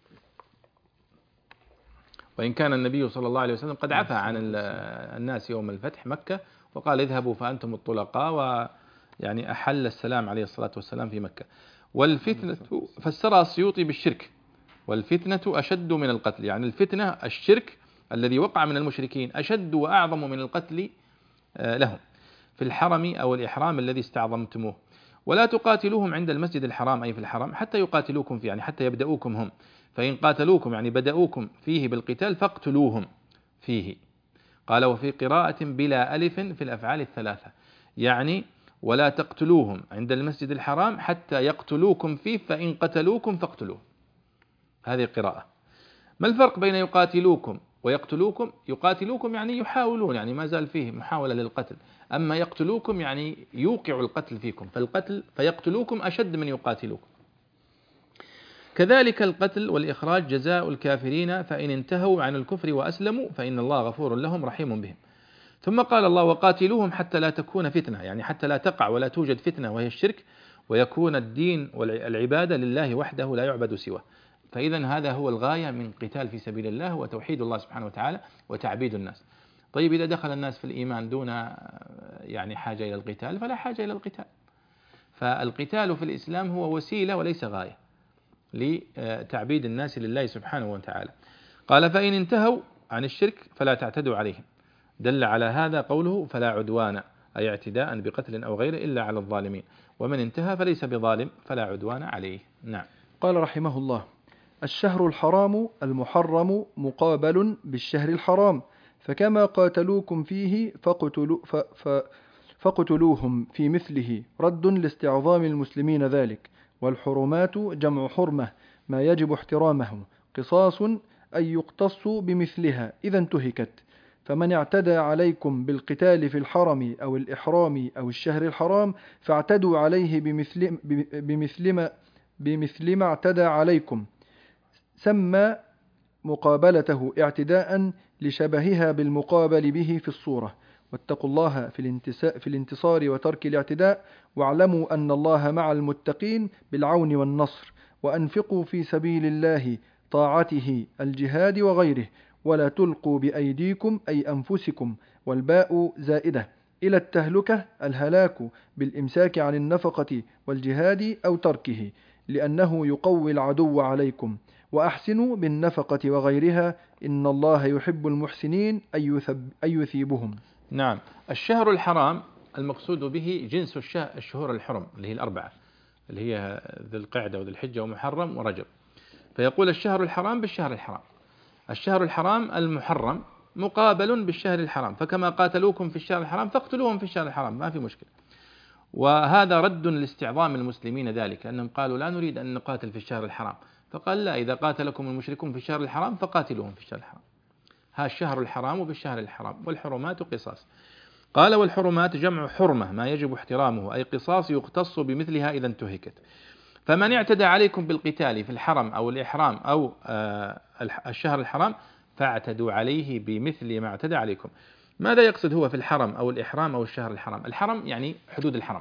وإن كان النبي صلى الله عليه وسلم قد عفى عن الناس يوم الفتح مكة وقال: اذهبوا فأنتم الطلقاء، ويعني أحل السلام عليه الصلاة والسلام في مكة. والفتنة فسرها السيوطي بالشرك، والفتنة أشد من القتل، يعني الفتنة الشرك الذي وقع من المشركين أشد وأعظم من القتل لهم في الحرم أو الإحرام الذي استعظمتموه. ولا تقاتلوهم عند المسجد الحرام أي في الحرم حتى يقاتلوكم فيه، يعني حتى يبدأوكم هم، فإن قاتلوكم يعني بدأوكم فيه بالقتال فاقتلوهم فيه. قال: وفي قراءة بلا ألف في الأفعال الثلاثة، يعني ولا تقتلوهم عند المسجد الحرام حتى يقتلوكم فيه، فإن قتلوكم فاقتلوه. هذه قراءة. ما الفرق بين يقاتلوكم ويقتلوكم؟ يقاتلوكم يعني يحاولون، يعني ما زال فيه محاولة للقتل، أما يقتلوكم يعني يوقع القتل فيكم، فيقتلوكم أشد من يقاتلوكم. كذلك القتل والإخراج جزاء الكافرين، فإن انتهوا عن الكفر وأسلموا فإن الله غفور لهم رحيم بهم. ثم قال الله: وقاتلوهم حتى لا تكون فتنة، يعني حتى لا تقع ولا توجد فتنة وهي الشرك، ويكون الدين والعبادة لله وحده لا يعبد سواه. فإذا هذا هو الغاية من قتال في سبيل الله، وتوحيد الله سبحانه وتعالى وتعبيد الناس. طيب إذا دخل الناس في الإيمان دون يعني حاجة إلى القتال فلا حاجة إلى القتال. فالقتال في الإسلام هو وسيلة وليس غاية لتعبيد الناس لله سبحانه وتعالى. قال: فإن انتهوا عن الشرك فلا تعتدوا عليهم. دل على هذا قوله: فلا عدوان، أي اعتداء بقتل أو غيره إلا على الظالمين، ومن انتهى فليس بظالم فلا عدوان عليه. نعم. قال رحمه الله: الشهر الحرام المحرم مقابل بالشهر الحرام، فكما قاتلوكم فيه فقتلوهم في مثله، رد لاستعظام المسلمين ذلك. والحرمات جمع حرمة، ما يجب احترامه، قصاص أي يقتص بمثلها إذا انتهكت. فمن اعتدى عليكم بالقتال في الحرم أو الإحرام أو الشهر الحرام فاعتدوا عليه بمثل ما اعتدى عليكم. سمى مقابلته اعتداء لشبهها بالمقابل به في الصورة. واتقوا الله في الانتصار وترك الاعتداء، واعلموا أن الله مع المتقين بالعون والنصر. وأنفقوا في سبيل الله طاعته الجهاد وغيره، ولا تلقوا بأيديكم أي أنفسكم، والباء زائدة، إلى التهلكة الهلاك بالإمساك عن النفقة والجهاد أو تركه، لأنه يقوي العدو عليكم. وأحسنوا بالنفقة وغيرها، إن الله يحب المحسنين أي يثيبهم. نعم. الشهر الحرام المقصود به جنس الشهور الحرم اللي هي الأربعة، اللي هي ذي القعدة وذي الحجة ومحرم ورجب. فيقول: الشهر الحرام بالشهر الحرام. الشهر الحرام المحرم مقابل بالشهر الحرام، فكما قاتلوكم في الشهر الحرام فاقتلوهم في الشهر الحرام، ما في مشكلة. وهذا رد لاستعظام المسلمين ذلك، أنهم قالوا: لا نريد أن نقاتل في الشهر الحرام، فقال: لا، إذا قاتلكم المشركون في الشهر الحرام فقاتلوهم في الشهر الحرام. ها الشهر الحرام بالشهر الحرام، والحرمات قصاص. قال: والحرمات جمع حرمة، ما يجب احترامه، أي قصاص يقتص بمثلها إذا انتهكت. فمن اعتدى عليكم بالقتال في الحرم أو الإحرام أو الشهر الحرام فاعتدوا عليه بمثل ما اعتدى عليكم. ماذا يقصد هو في الحرم أو الإحرام أو الشهر الحرام؟ الحرم يعني حدود الحرم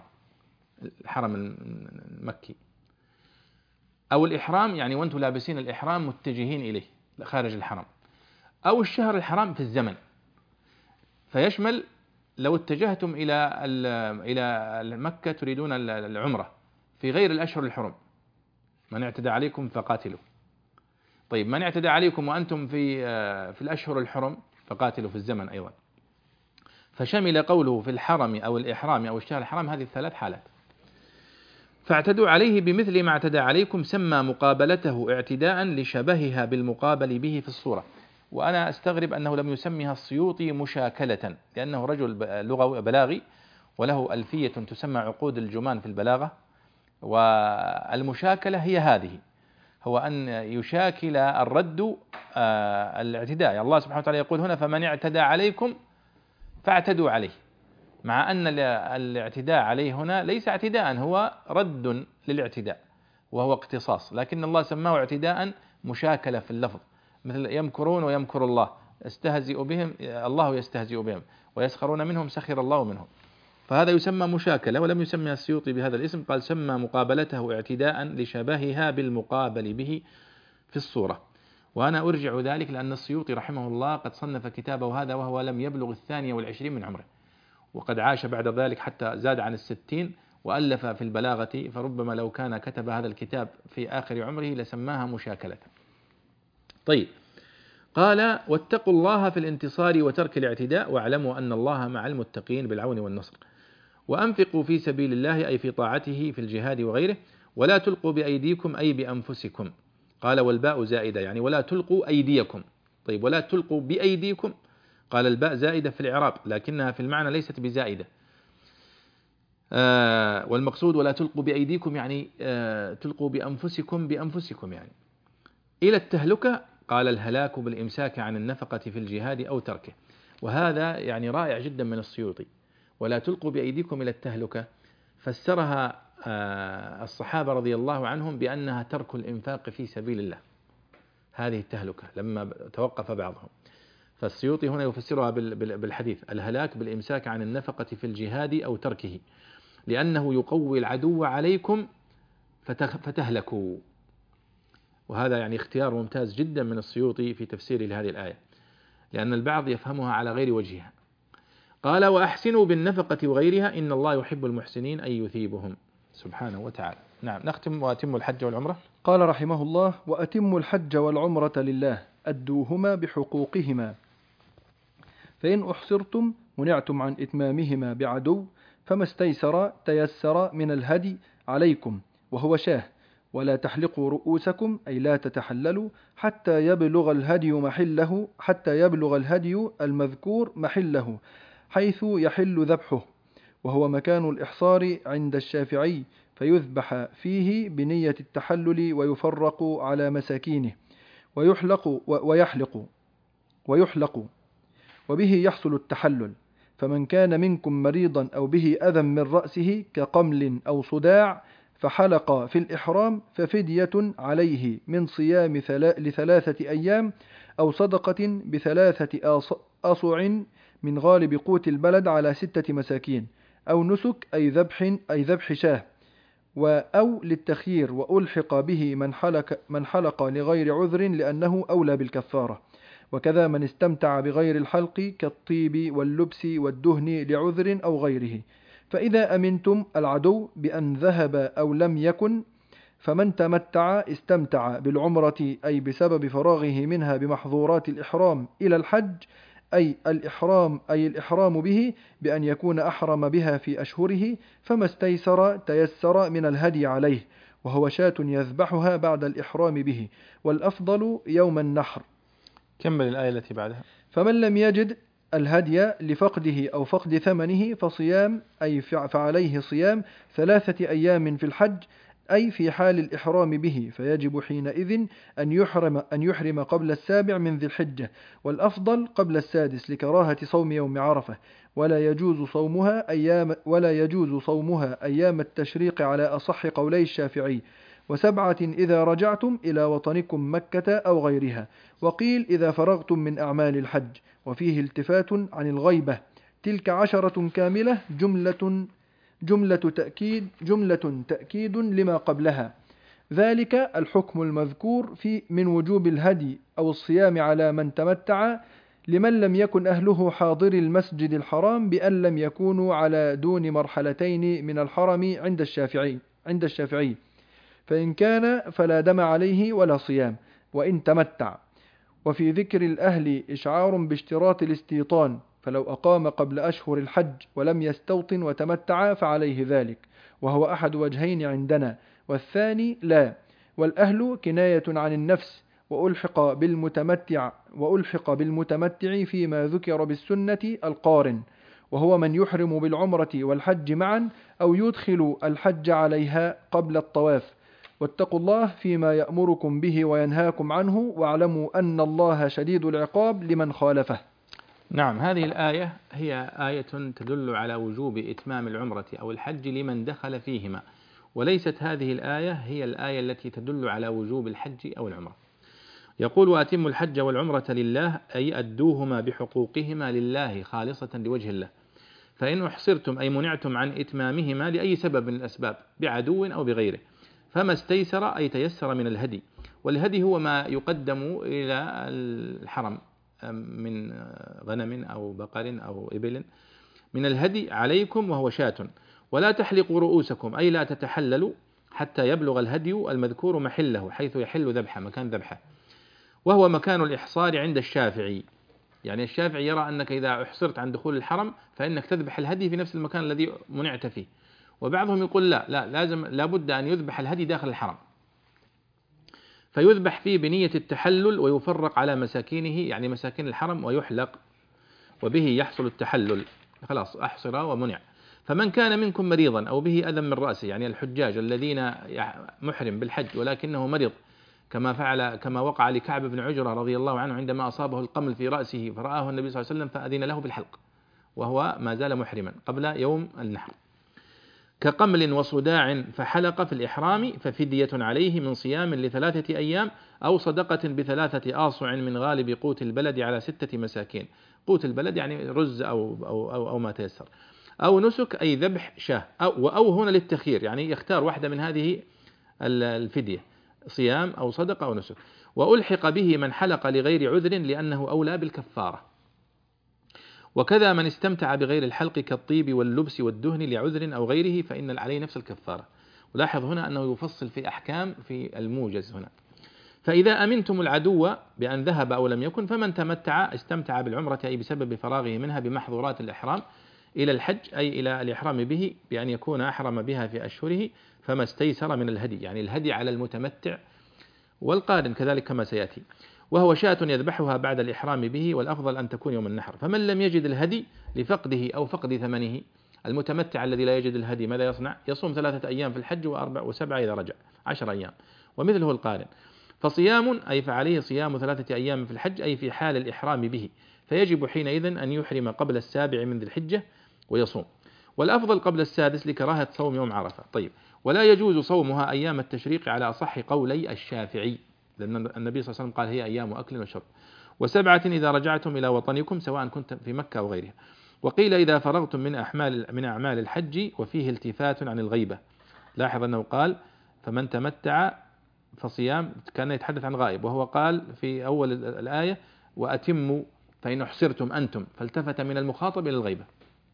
المكي، أو الإحرام يعني وأنتم لابسين الإحرام متجهين إليه خارج الحرم، أو الشهر الحرام في الزمن، فيشمل لو اتجهتم إلى مكة تريدون العمرة في غير الأشهر الحرم، من اعتدى عليكم فقاتلوا. طيب من اعتدى عليكم وأنتم في الأشهر الحرم فقاتلوا في الزمن أيضا. فشمل قوله في الحرم أو الإحرام أو الشهر الحرام هذه الثلاث حالات. فاعتدوا عليه بمثل ما اعتدى عليكم، سمى مقابلته اعتداء لشبهها بالمقابل به في الصورة. وأنا أستغرب أنه لم يسميها السيوطي مشاكلة، لأنه رجل لغوي بلاغي وله ألفية تسمى عقود الجمان في البلاغة. والمشاكلة هي هذه، هو أن يشاكل الرد الاعتداء. يعني الله سبحانه وتعالى يقول هنا فمن اعتدى عليكم فاعتدوا عليه، مع أن الاعتداء عليه هنا ليس اعتداء، هو رد للاعتداء وهو اقتصاص، لكن الله سماه اعتداء مشاكلة في اللفظ، مثل يمكرون ويمكر الله، يستهزئ بهم الله يستهزئ بهم، ويسخرون منهم سخر الله منهم. فهذا يسمى مشاكلة، ولم يسمى السيوطي بهذا الاسم، قال سمى مقابلته اعتداء لشبهها بالمقابل به في الصورة. وأنا أرجع ذلك لأن السيوطي رحمه الله قد صنف كتابه هذا وهو لم يبلغ 22 من عمره، وقد عاش بعد ذلك حتى زاد عن 60 وألف في البلاغة، فربما لو كان كتب هذا الكتاب في آخر عمره لسماها مشاكلة. طيب، قال واتقوا الله في الانتصار وترك الاعتداء، واعلموا أن الله مع المتقين بالعون والنصر، وأنفقوا في سبيل الله أي في طاعته في الجهاد وغيره، ولا تلقوا بأيديكم أي بأنفسكم. قال والباء زائدة، يعني ولا تلقوا أيديكم. طيب ولا تلقوا بأيديكم، قال الباء زائدة في الإعراب لكنها في المعنى ليست بزائدة. والمقصود ولا تلقوا بأيديكم يعني تلقوا بأنفسكم يعني إلى التهلكة. قال الهلاك بالإمساك عن النفقة في الجهاد أو تركه. وهذا يعني رائع جدا من السيوطي، ولا تلقوا بأيديكم إلى التهلكة فسرها الصحابة رضي الله عنهم بأنها ترك الإنفاق في سبيل الله، هذه التهلكة لما توقف بعضهم. فالسيوطي هنا يفسرها بالحديث الهلاك بالإمساك عن النفقة في الجهاد أو تركه، لأنه يقوي العدو عليكم فتهلكوا. وهذا يعني اختيار ممتاز جدا من السيوطي في تفسيره لهذه الآية، لأن البعض يفهمها على غير وجهها. قال وأحسنوا بالنفقة وغيرها إن الله يحب المحسنين أي يثيبهم سبحانه وتعالى. نعم، نختم وأتم الحج والعمرة. قال رحمه الله وأتم الحج والعمرة لله أدوهما بحقوقهما، فإن أحصرتم منعتم عن إتمامهما بعدو فما استيسر تيسر من الهدي عليكم وهو شاه، ولا تحلقوا رؤوسكم أي لا تتحللوا حتى يبلغ الهدي المذكور محله حيث يحل ذبحه، وهو مكان الإحصار عند الشافعي، فيذبح فيه بنية التحلل ويفرق على مساكينه ويحلق وبه يحصل التحلل. فمن كان منكم مريضا أو به أذى من رأسه كقمل أو صداع فحلق في الإحرام ففدية عليه من صيام ل3 أيام أو صدقة ب3 أصع من غالب قوت البلد على 6 مساكين، أو نسك أي ذبح شاه، أو للتخيير، وألحق به من حلق لغير عذر لأنه أولى بالكفارة. وكذا من استمتع بغير الحلق كالطيب واللبس والدهن لعذر أو غيره. فإذا أمنتم العدو بأن ذهب أو لم يكن، فمن تمتع استمتع بالعمرة أي بسبب فراغه منها بمحظورات الإحرام إلى الحج، أي الإحرام به بأن يكون أحرم بها في أشهره، فما استيسر تيسر من الهدي عليه، وهو شاة يذبحها بعد الإحرام به، والأفضل يوم النحر. كمل الآية التي بعدها. فمن لم يجد الهدي لفقده أو فقد ثمنه فصيام فعليه صيام 3 أيام في الحج أي في حال الإحرام به، فيجب حينئذ أن يحرم قبل 7 من ذي الحجة، والأفضل قبل 6 لكراهة صوم يوم عرفة، ولا يجوز صومها أيام التشريق على أصح قولي الشافعي، و7 إذا رجعتم إلى وطنكم مكة أو غيرها، وقيل إذا فرغتم من أعمال الحج، وفيه التفات عن الغيبة. تلك 10 كاملة جملة تأكيد لما قبلها. ذلك الحكم المذكور من وجوب الهدي أو الصيام على من تمتع لمن لم يكن أهله حاضر المسجد الحرام بأن لم يكونوا على دون مرحلتين من الحرم عند الشافعي فإن كان فلا دم عليه ولا صيام وإن تمتع. وفي ذكر الأهل إشعار باشتراط الاستيطان، فلو أقام قبل أشهر الحج ولم يستوطن وتمتع فعليه ذلك، وهو أحد وجهين عندنا، والثاني لا. والأهل كناية عن النفس، وألحق بالمتمتع فيما ذكر بالسنة القارن، وهو من يحرم بالعمرة والحج معا أو يدخل الحج عليها قبل الطواف. واتقوا الله فيما يأمركم به وينهاكم عنه، واعلموا أن الله شديد العقاب لمن خالفه. نعم، هذه الآية هي آية تدل على وجوب إتمام العمرة أو الحج لمن دخل فيهما، وليست هذه الآية هي الآية التي تدل على وجوب الحج أو العمرة. يقول وأتموا الحج والعمرة لله، أي أدوهما بحقوقهما لله خالصة لوجه الله. فإن أحصرتم أي منعتم عن إتمامهما لأي سبب من الأسباب بعدو أو بغيره، فما استيسر أي تيسر من الهدي. والهدي هو ما يقدم إلى الحرم من غنم أو بقر أو إبل من الهدي عليكم، وهو شاة. ولا تحلقوا رؤوسكم أي لا تتحللوا حتى يبلغ الهدي المذكور محله، حيث يحل ذبحه، مكان ذبحه، وهو مكان الإحصار عند الشافعي. يعني الشافعي يرى أنك إذا أحصرت عن دخول الحرم فإنك تذبح الهدي في نفس المكان الذي منعت فيه. وبعضهم يقول لا لابد أن يذبح الهدي داخل الحرم، فيذبح فيه بنية التحلل ويفرق على مساكينه، يعني مساكين الحرم، ويحلق، وبه يحصل التحلل، خلاص أحصر ومنع. فمن كان منكم مريضا أو به أذى من رأسه، يعني الحجاج الذين محرم بالحج ولكنه مريض، كما وقع لكعب بن عجرة رضي الله عنه عندما أصابه القمل في رأسه فرآه النبي صلى الله عليه وسلم فأذن له بالحلق وهو ما زال محرما قبل يوم النحر. كقمل وصداع فحلق في الإحرام ففدية عليه من صيام ل3 أيام أو صدقة ب3 آصع من غالب قوت البلد على 6 مساكين. قوت البلد يعني رز أو ما تيسر، أو نسك أي ذبح شاه، أو هنا للتخيير، يعني يختار واحدة من هذه الفدية، صيام أو صدقة أو نسك. وألحق به من حلق لغير عذر لأنه أولى بالكفارة. وكذا من استمتع بغير الحلق كالطيب واللبس والدهن لعذر أو غيره فإن عليه نفس الكفارة. ولاحظ هنا أنه يفصل في أحكام في الموجز هنا. فإذا أمنتم العدو بأن ذهب أو لم يكن فمن تمتع استمتع بالعمرة أي بسبب فراغه منها بمحظورات الإحرام إلى الحج، أي إلى الإحرام به بأن يكون أحرم بها في أشهره، فما استيسر من الهدي، يعني الهدي على المتمتع والقارن كذلك كما سيأتي. وهو شاة يذبحها بعد الإحرام به، والأفضل أن تكون يوم النحر. فمن لم يجد الهدي لفقده أو فقد ثمنه، المتمتع الذي لا يجد الهدي ماذا يصنع؟ يصوم 3 أيام في الحج و7 إذا رجع، 10 أيام. ومثله القارن فصيام أي فعليه صيام 3 أيام في الحج أي في حال الإحرام به، فيجب حينئذ أن يحرم قبل 7 من ذي الحجة ويصوم، والأفضل قبل 6 لكراهة صوم يوم عرفة. طيب، ولا يجوز صومها أيام التشريق على أصح قولي الشافعي، لأن النبي صلى الله عليه وسلم قال هي أيام أكل وشرب. و7 إذا رجعتم إلى وطنكم سواء كنت في مكة أو غيرها. وقيل إذا فرغتم من أعمال الحج، وفيه التفات عن الغيبة. لاحظ أنه قال فمن تمتع فصيام، كان يتحدث عن غائب، وهو قال في أول الآية وأتموا فإن أحصرتم أنتم، فالتفت من المخاطب إلى الغيبة.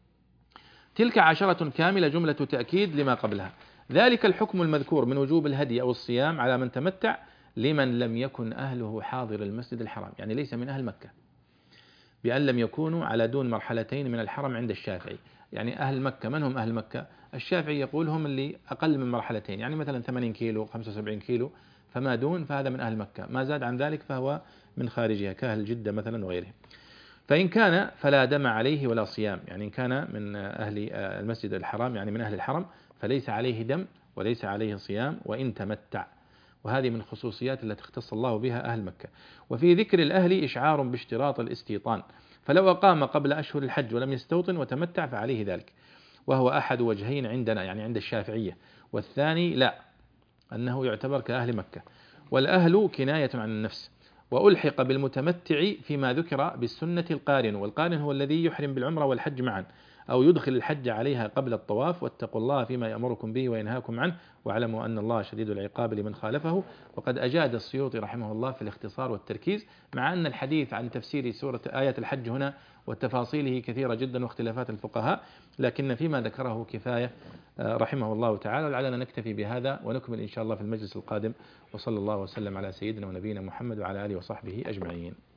تلك 10 كاملة، جملة تأكيد لما قبلها. ذلك الحكم المذكور من وجوب الهدي أو الصيام على من تمتع لمن لم يكن أهله حاضر المسجد الحرام، يعني ليس من أهل مكة، بأن لم يكونوا على دون مرحلتين من الحرم عند الشافعي. يعني أهل مكة، من هم أهل مكة؟ الشافعي يقول هم اللي أقل من مرحلتين، يعني مثلا 80 كيلو 75 كيلو فما دون، فهذا من أهل مكة، ما زاد عن ذلك فهو من خارجها كأهل جدة مثلا وغيره. فإن كان فلا دم عليه ولا صيام، يعني إن كان من أهل المسجد الحرام يعني من أهل الحرم فليس عليه دم وليس عليه صيام وإن تمتع. وهذه من الخصوصيات التي اختص الله بها أهل مكة. وفي ذكر الأهل إشعار باشتراط الاستيطان، فلو أقام قبل أشهر الحج ولم يستوطن وتمتع فعليه ذلك، وهو أحد وجهين عندنا يعني عند الشافعية، والثاني لا، أنه يعتبر كأهل مكة. والأهل كناية عن النفس. وألحق بالمتمتع فيما ذكر بالسنة القارن، والقارن هو الذي يحرم بالعمرة والحج معا، أو يدخل الحج عليها قبل الطواف، واتقوا الله فيما يأمركم به وينهاكم عنه واعلموا أن الله شديد العقاب لمن خالفه. وقد أجاد السيوطي رحمه الله في الاختصار والتركيز، مع أن الحديث عن تفسير سورة آية الحج هنا وتفاصيله كثيرة جدا واختلافات الفقهاء، لكن فيما ذكره كفاية رحمه الله تعالى. لعلنا نكتفي بهذا ونكمل إن شاء الله في المجلس القادم، وصلى الله وسلم على سيدنا ونبينا محمد وعلى آله وصحبه أجمعين.